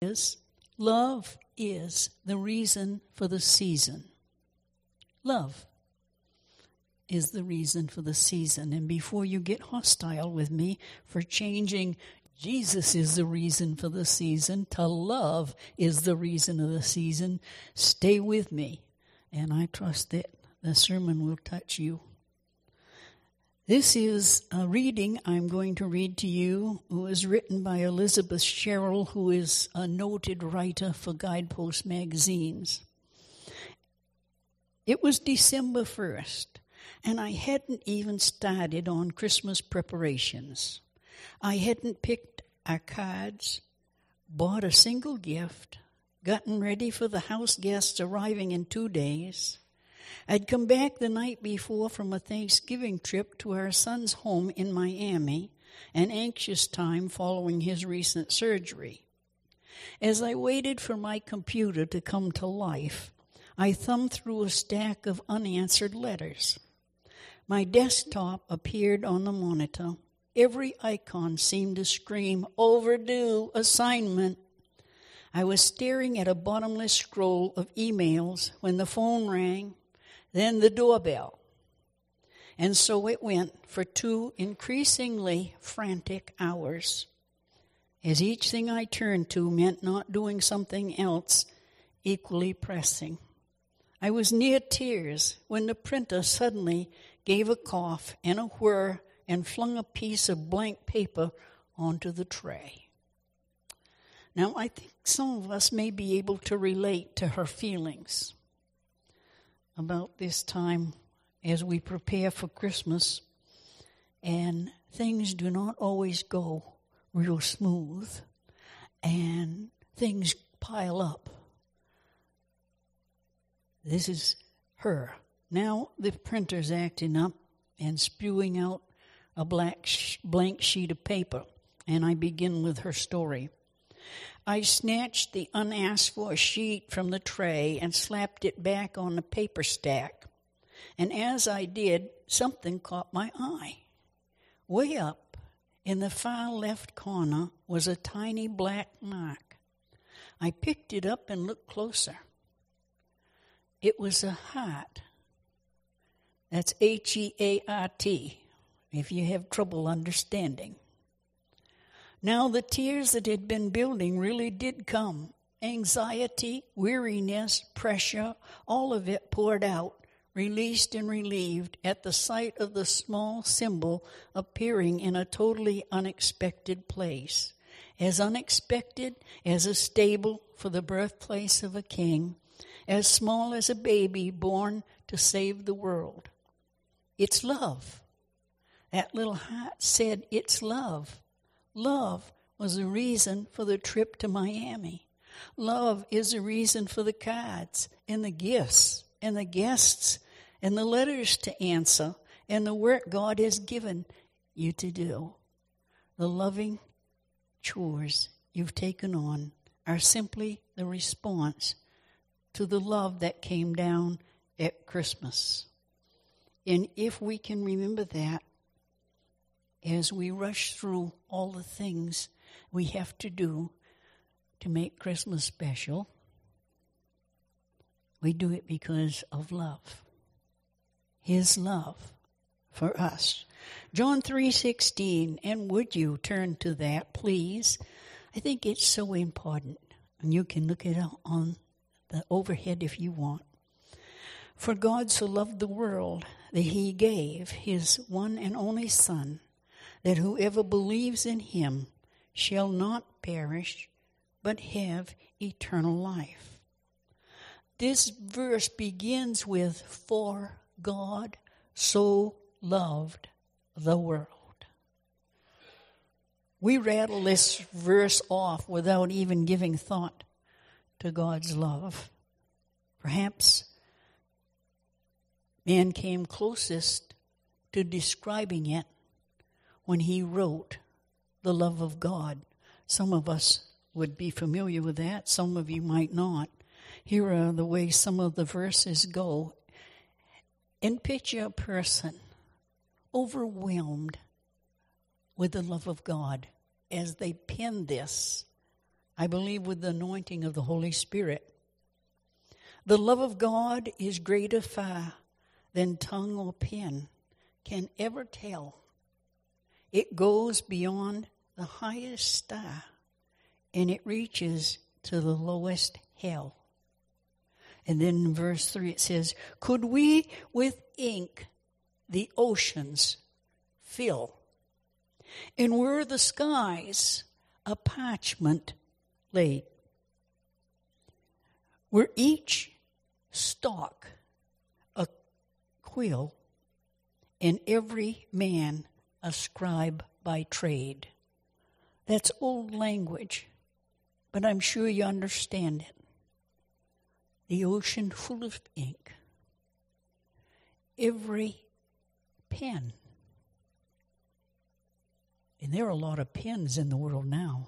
Love is the reason for the season. Love is the reason for the season. And before you get hostile with me for changing Jesus is the reason for the season to love is the reason of the season, stay with me. And I trust that the sermon will touch you. This is a reading I'm going to read to you. It was written by Elizabeth Sherrill, who is a noted writer for Guidepost magazines. It was December 1st, and I hadn't even started on Christmas preparations. I hadn't picked our cards, bought a single gift, gotten ready for the house guests arriving in 2 days. I'd come back the night before from a Thanksgiving trip to our son's home in Miami, an anxious time following his recent surgery. As I waited for my computer to come to life, I thumbed through a stack of unanswered letters. My desktop appeared on the monitor. Every icon seemed to scream, "Overdue assignment." I was staring at a bottomless scroll of emails when the phone rang. Then the doorbell. And so it went for 2 increasingly frantic hours, as each thing I turned to meant not doing something else equally pressing. I was near tears when the printer suddenly gave a cough and a whir and flung a piece of blank paper onto the tray. Now, I think some of us may be able to relate to her feelings about this time as we prepare for Christmas, and things do not always go real smooth, and things pile up. This is her. Now the printer's acting up and spewing out a blank sheet of paper, and I begin with her story. I snatched the unasked-for sheet from the tray and slapped it back on the paper stack. And as I did, something caught my eye. Way up in the far left corner was a tiny black mark. I picked it up and looked closer. It was a heart. That's H-E-A-R-T, if you have trouble understanding. Now the tears that had been building really did come. Anxiety, weariness, pressure, all of it poured out, released and relieved at the sight of the small symbol appearing in a totally unexpected place. As unexpected as a stable for the birthplace of a king, as small as a baby born to save the world. It's love. That little heart said it's love. Love was the reason for the trip to Miami. Love is the reason for the cards and the gifts and the guests and the letters to answer and the work God has given you to do. The loving chores you've taken on are simply the response to the love that came down at Christmas. And if we can remember that, as we rush through all the things we have to do to make Christmas special, we do it because of love. His love for us. John 3:16, and would you turn to that, please? I think it's so important. And you can look it up on the overhead if you want. For God so loved the world that he gave his one and only Son, that whoever believes in him shall not perish, but have eternal life. This verse begins with, for God so loved the world. We rattle this verse off without even giving thought to God's love. Perhaps man came closest to describing it when he wrote the love of God. Some of us would be familiar with that. Some of you might not. Here are the way some of the verses go. And picture a person overwhelmed with the love of God as they pen this I believe with the anointing of the Holy Spirit. The love of God is greater far than tongue or pen can ever tell. It goes beyond the highest star, and it reaches to the lowest hell. And then in verse 3 it says, could we with ink the oceans fill? And were the skies a parchment laid? Were each stalk a quill, and every man a scribe by trade? That's old language, but I'm sure you understand it. The ocean full of ink. Every pen. And there are a lot of pens in the world now.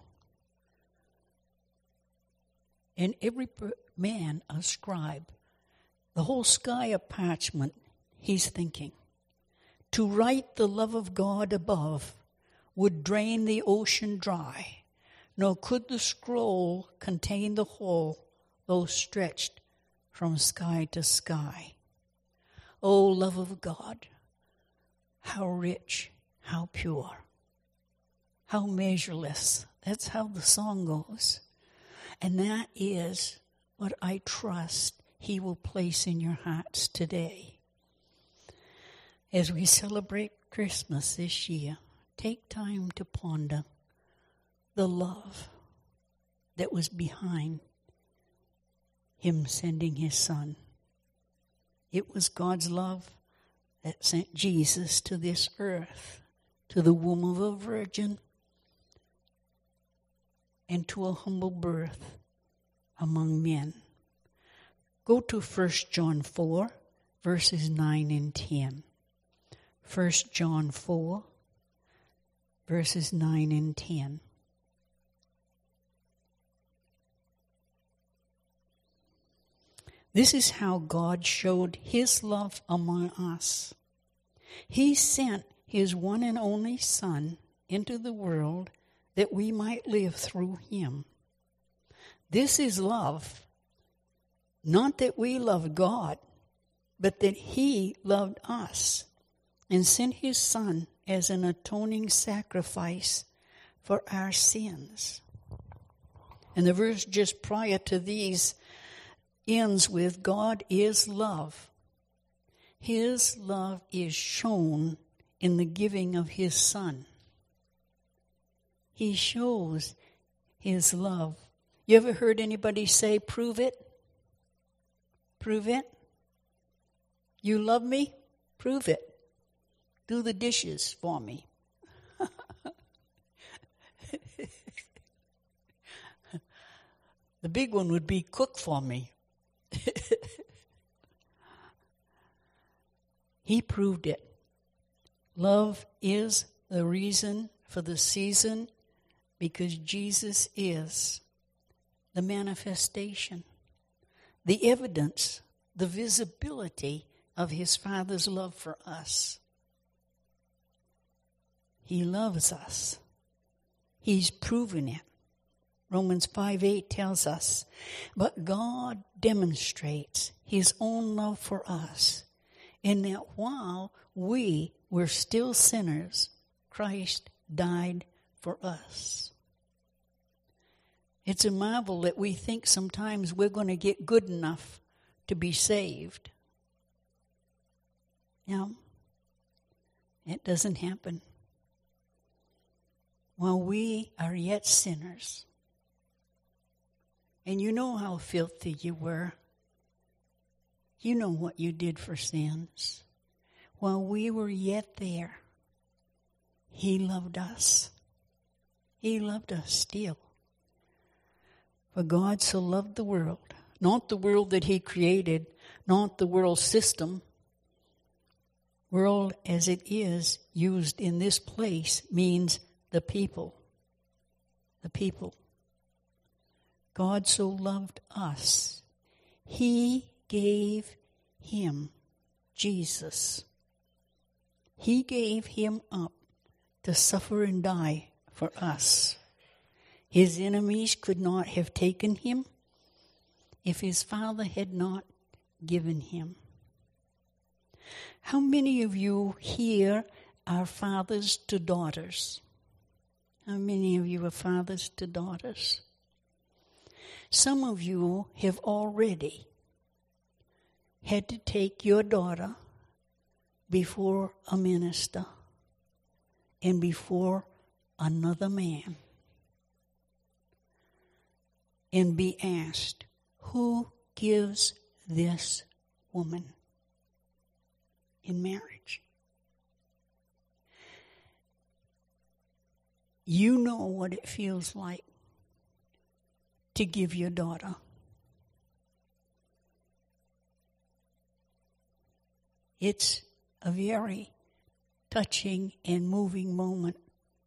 And every man a scribe. The whole sky a parchment, he's thinking. To write the love of God above would drain the ocean dry, nor could the scroll contain the whole, though stretched from sky to sky. O love of God, how rich, how pure, how measureless. That's how the song goes. And that is what I trust He will place in your hearts today. As we celebrate Christmas this year, take time to ponder the love that was behind Him sending His Son. It was God's love that sent Jesus to this earth, to the womb of a virgin, and to a humble birth among men. Go to 1 John 4, verses 9 and 10. 1 John 4, verses 9 and 10. This is how God showed His love among us. He sent His one and only Son into the world that we might live through Him. This is love, not that we loved God, but that He loved us and sent His Son as an atoning sacrifice for our sins. And the verse just prior to these ends with, God is love. His love is shown in the giving of His Son. He shows His love. You ever heard anybody say, prove it? Prove it? You love me? Prove it. Do the dishes for me. The big one would be cook for me. He proved it. Love is the reason for the season because Jesus is the manifestation, the evidence, the visibility of His Father's love for us. He loves us. He's proven it. Romans 5:8 tells us, but God demonstrates His own love for us in that while we were still sinners, Christ died for us. It's a marvel that we think sometimes we're going to get good enough to be saved. No, it doesn't happen. While we are yet sinners, and you know how filthy you were. You know what you did for sins. While we were yet there, He loved us. He loved us still. For God so loved the world, not the world that He created, not the world system. World as it is used in this place means the people. The people. God so loved us. He gave Him, Jesus. He gave Him up to suffer and die for us. His enemies could not have taken him if his Father had not given him. How many of you here are fathers to daughters? How many of you are fathers to daughters? Some of you have already had to take your daughter before a minister and before another man and be asked, who gives this woman in marriage? You know what it feels like to give your daughter. It's a very touching and moving moment.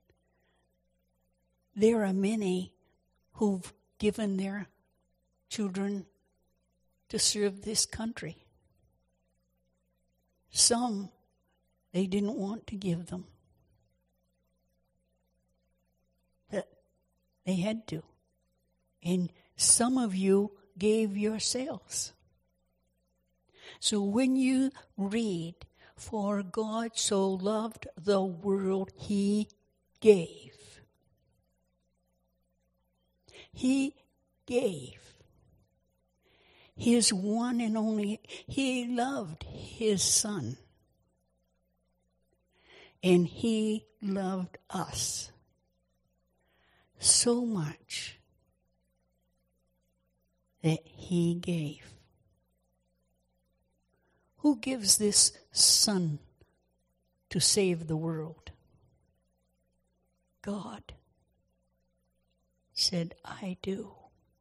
There are many who've given their children to serve this country. Some they didn't want to give them, but they had to. And some of you gave yourselves. So when you read, for God so loved the world, he gave. He gave his one and only. He loved his Son. And he loved us so much that he gave. Who gives this Son to save the world? God said, I do.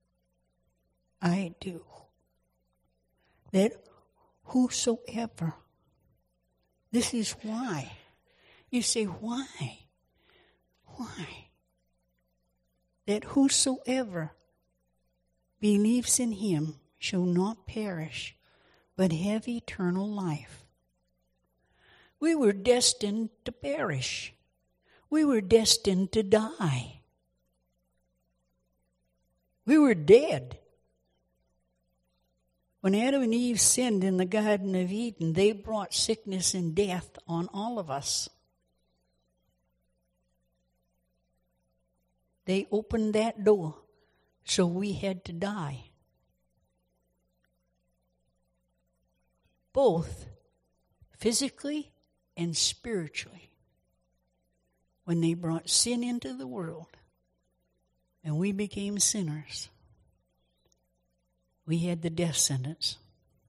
I do. That whosoever, this is why. You say, why? Why? That whosoever believes in him shall not perish, but have eternal life. We were destined to perish. We were destined to die. We were dead. When Adam and Eve sinned in the Garden of Eden, they brought sickness and death on all of us. They opened that door, so we had to die. Both physically and spiritually. When they brought sin into the world and we became sinners, we had the death sentence.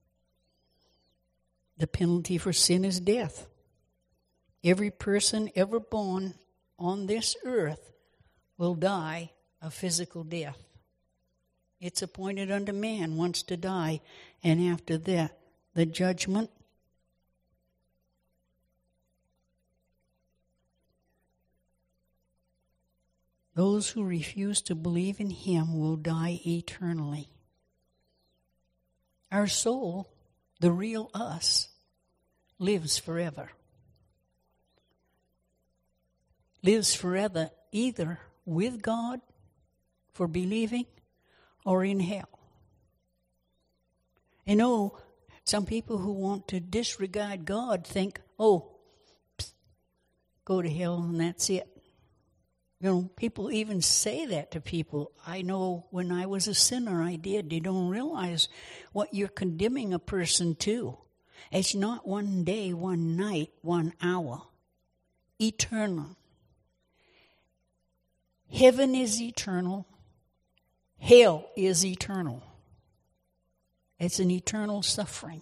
The penalty for sin is death. Every person ever born on this earth will die a physical death. It's appointed unto man once to die, and after that, the judgment. Those who refuse to believe in him will die eternally. Our soul, the real us, lives forever. Lives forever either with God for believing or in hell. You know, some people who want to disregard God think, oh, go to hell and that's it. You know, people even say that to people. I know when I was a sinner, I did. They don't realize what you're condemning a person to. It's not one day, one night, 1 hour. Eternal. Heaven is eternal. Hell is eternal. It's an eternal suffering.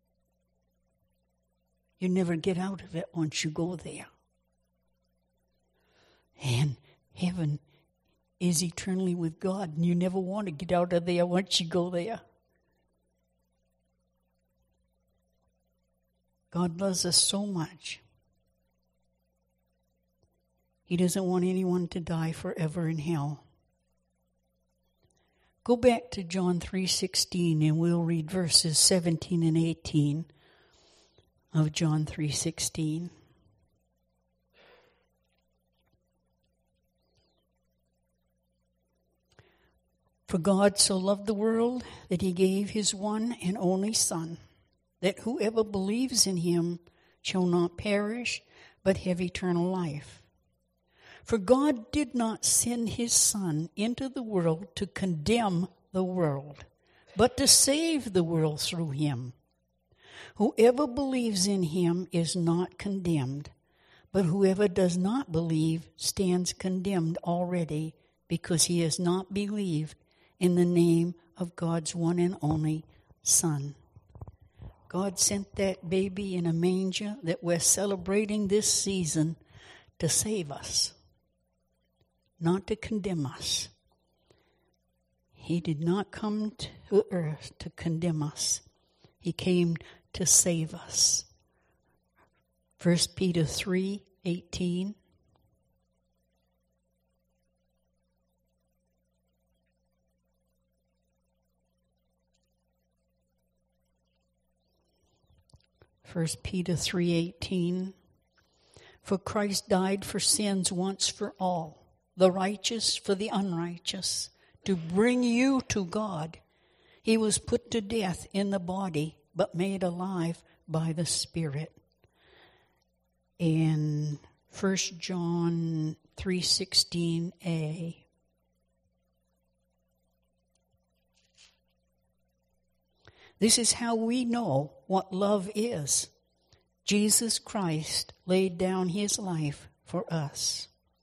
You never get out of it once you go there. And heaven is eternally with God, and you never want to get out of there once you go there. God loves us so much. He doesn't want anyone to die forever in hell. Go back to John 3:16 and we'll read verses 17 and 18 of John 3:16. For God so loved the world that he gave his one and only Son, that whoever believes in him shall not perish, but have eternal life. For God did not send his Son into the world to condemn the world, but to save the world through him. Whoever believes in him is not condemned, but whoever does not believe stands condemned already, because he has not believed in the name of God's one and only Son. God sent that baby in a manger that we're celebrating this season to save us, not to condemn us. He did not come to earth to condemn us. He came to save us. 1 Peter 3:18. First Peter 3:18. For Christ died for sins once for all, the righteous for the unrighteous, to bring you to God. He was put to death in the body, but made alive by the Spirit. In 1 John 3:16a. This is how we know what love is. Jesus Christ laid down his life for us.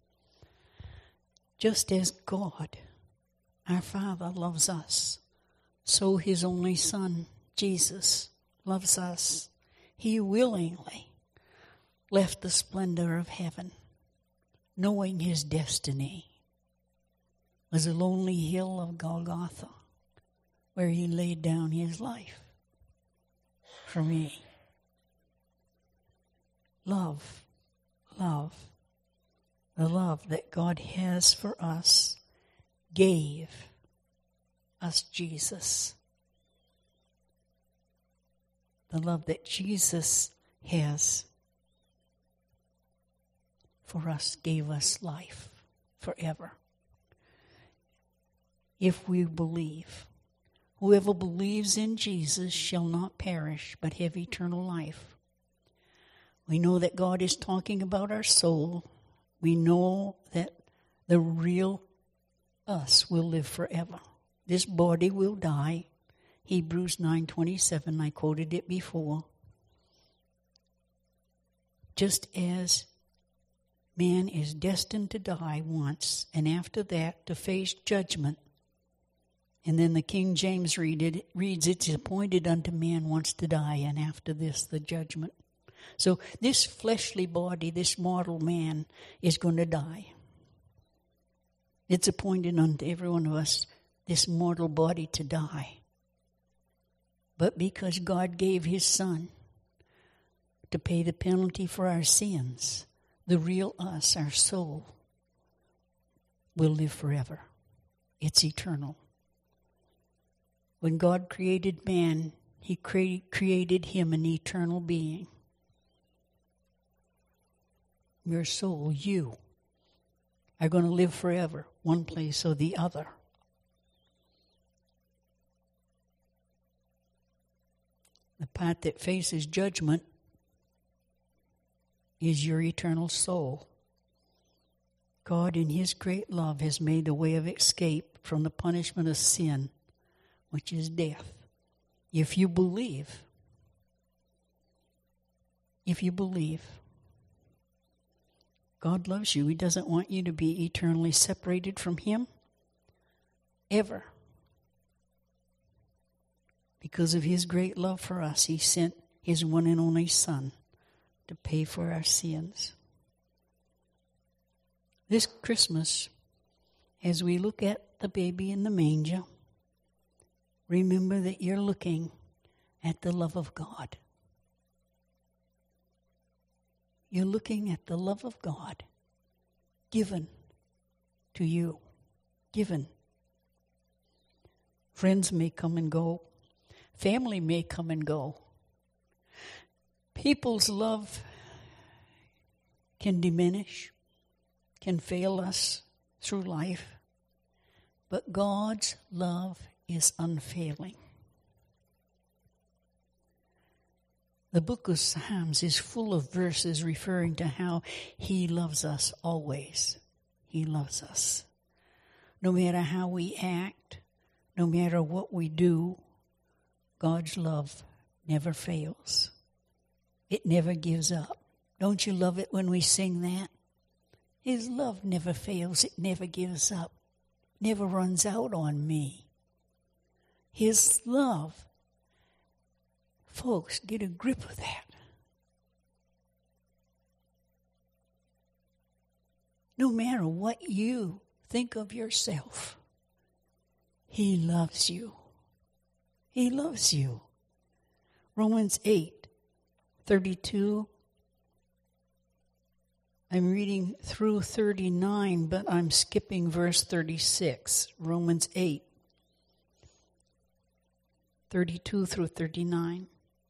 Just as God, our Father, loves us, so his only Son, Jesus, loves us. He willingly left the splendor of heaven, knowing his destiny was a lonely hill of Golgotha, where he laid down his life for me. Love, the love that God has for us, gave us Jesus. The love that Jesus has for us gave us life forever. If we believe. Whoever believes in Jesus shall not perish, but have eternal life. We know that God is talking about our soul. We know that the real us will live forever. This body will die. Hebrews 9:27, I quoted it before. Just as man is destined to die once, and after that to face judgment. And then the King James reads, it's appointed unto man once to die, and after this the judgment. So this fleshly body, this mortal man, is going to die. It's appointed unto every one of us, this mortal body, to die. But because God gave his Son to pay the penalty for our sins, the real us, our soul, will live forever. It's eternal. When God created man, he created him an eternal being. Your soul, you, are going to live forever, one place or the other. The part that faces judgment is your eternal soul. God, in his great love, has made a way of escape from the punishment of sin, which is death. If you believe, God loves you. He doesn't want you to be eternally separated from him, ever. Because of his great love for us, he sent his one and only Son to pay for our sins. This Christmas, as we look at the baby in the manger, remember that you're looking at the love of God. You're looking at the love of God given to you. Given. Friends may come and go. Family may come and go. People's love can diminish, can fail us through life. But God's love is unfailing. The book of Psalms is full of verses referring to how He loves us always. He loves us. No matter how we act, no matter what we do, God's love never fails. It never gives up. Don't you love it when we sing that? His love never fails. It never gives up. Never runs out on me. His love. Folks, get a grip of that. No matter what you think of yourself, He loves you. He loves you. Romans 8:32. I'm reading through 39, but I'm skipping verse 36. Romans 8:32 through 39.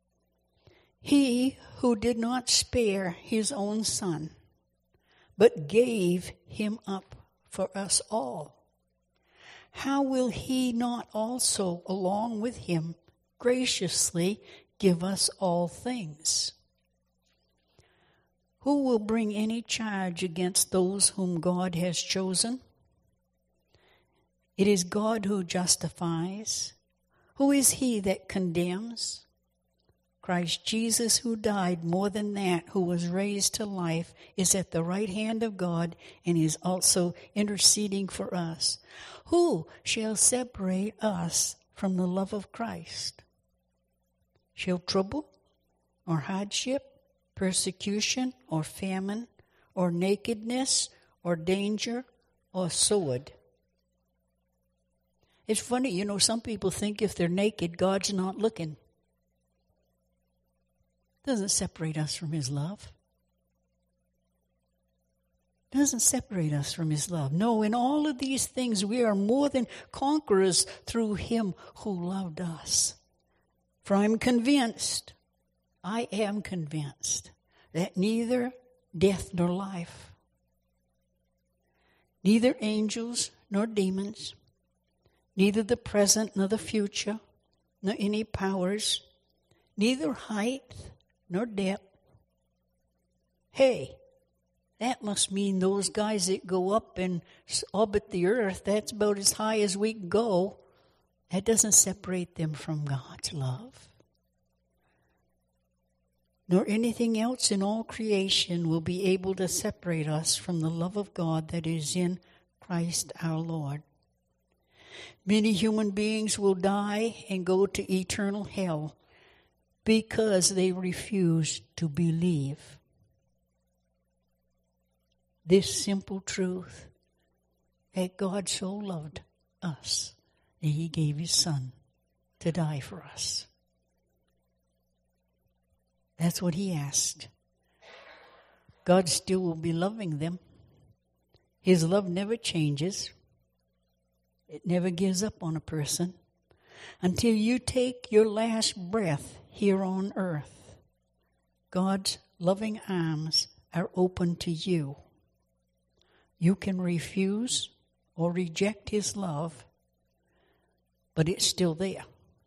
He who did not spare His own Son, but gave Him up for us all, how will He not also, along with Him, graciously give us all things? Who will bring any charge against those whom God has chosen? It is God who justifies. Who is he that condemns? Christ Jesus, who died, more than that, who was raised to life, is at the right hand of God and is also interceding for us. Who shall separate us from the love of Christ? Shall trouble or hardship, persecution or famine or nakedness or danger or sword? It's funny, some people think if they're naked, God's not looking. Doesn't separate us from His love. Doesn't separate us from His love. No, in all of these things we are more than conquerors through Him who loved us. For I am convinced that neither death nor life, neither angels nor demons, neither the present nor the future, nor any powers, neither height nor depth. Hey, that must mean those guys that go up and orbit the earth, that's about as high as we can go. That doesn't separate them from God's love. Nor anything else in all creation will be able to separate us from the love of God that is in Christ our Lord. Many human beings will die and go to eternal hell because they refuse to believe this simple truth, that God so loved us that He gave His Son to die for us. That's what He asked. God still will be loving them. His love never changes. It never gives up on a person. Until you take your last breath here on earth, God's loving arms are open to you. You can refuse or reject His love, but it's still there.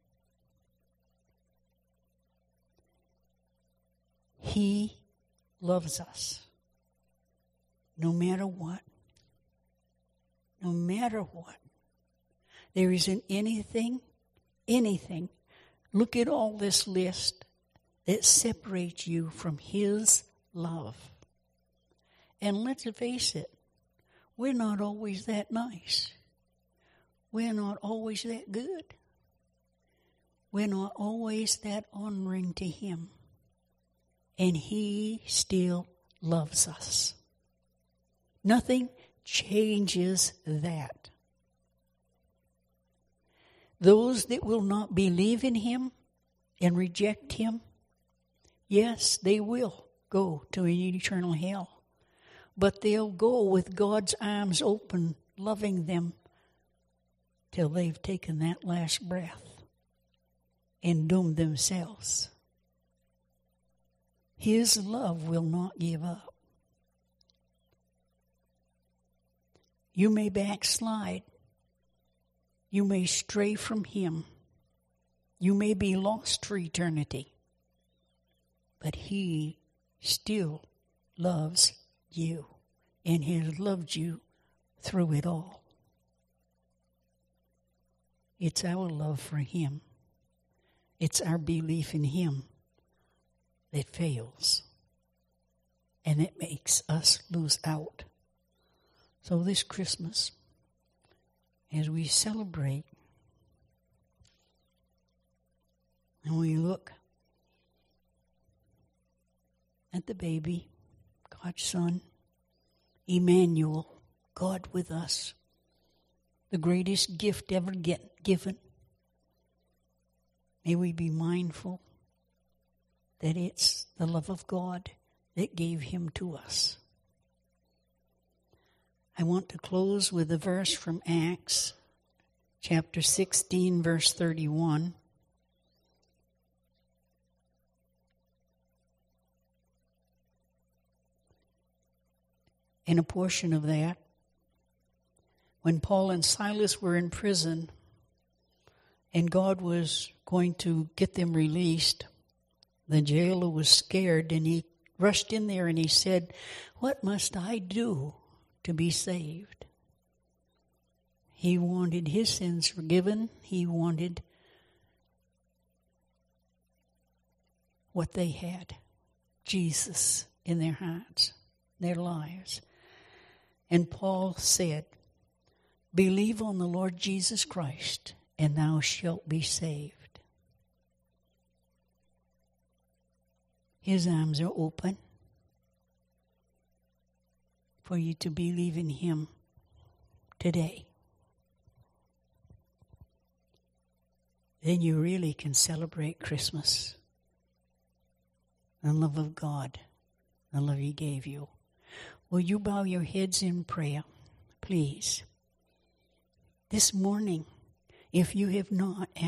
He loves us no matter what. No matter what. There isn't anything, look at all this list that separates you from His love. And let's face it, we're not always that nice. We're not always that good. We're not always that honoring to Him. And He still loves us. Nothing changes that. Those that will not believe in Him and reject Him, yes, they will go to an eternal hell. But they'll go with God's arms open, loving them till they've taken that last breath and doomed themselves. His love will not give up. You may backslide. You may stray from Him. You may be lost for eternity. But He still loves you and has loved you through it all. It's our love for Him. It's our belief in Him that fails. And it makes us lose out. So this Christmas, as we celebrate, and we look at the baby, God's Son, Emmanuel, God with us, the greatest gift ever given. May we be mindful that it's the love of God that gave Him to us. I want to close with a verse from Acts, chapter 16, verse 31. In a portion of that, when Paul and Silas were in prison and God was going to get them released, the jailer was scared and he rushed in there and he said, "What must I do to be saved?" He wanted his sins forgiven. He wanted what they had, Jesus, in their hearts, their lives. And Paul said, "Believe on the Lord Jesus Christ, and thou shalt be saved." His arms are open for you to believe in Him today. Then you really can celebrate Christmas. The love of God, the love He gave you. Will you bow your heads in prayer, please? This morning, if you have not